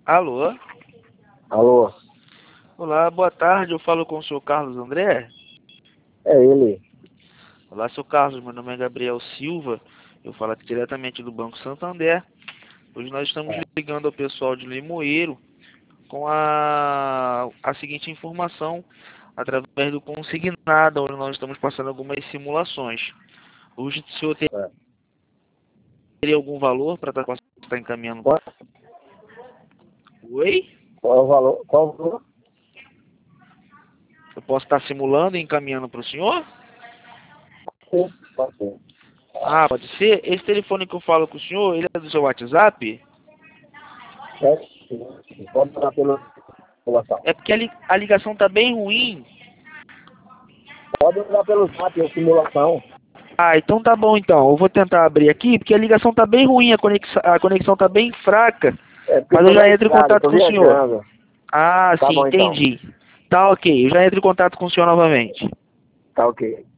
Alô? Alô? Olá, boa tarde. Eu falo com o senhor Carlos André. É ele. Olá, senhor Carlos. Meu nome é Gabriel Silva. Eu falo aqui diretamente do Banco Santander. Hoje nós estamos ligando ao pessoal de Limoeiro com a seguinte informação através do consignado, onde nós estamos passando algumas simulações. Hoje o senhor É. teria algum valor para estar encaminhando? Qual, Oi? qual é o valor? Qual o valor? Eu posso estar simulando e encaminhando para o senhor? Sim, pode ser. Ah, pode ser. Esse telefone que eu falo com o senhor, ele é do seu WhatsApp? Sim. Pode mandar pela simulação. É porque a ligação tá bem ruim. Pode mandar pelo zap a simulação. Ah, então tá bom então. Eu vou tentar abrir aqui, porque a ligação tá bem ruim, a conexão tá bem fraca. É porque Mas eu eu tô já na entro em estrada, eu contato tô com o senhor. viajando. Ah, Tá sim, bom então. entendi. Tá ok, eu já entro em contato com o senhor novamente. Tá ok.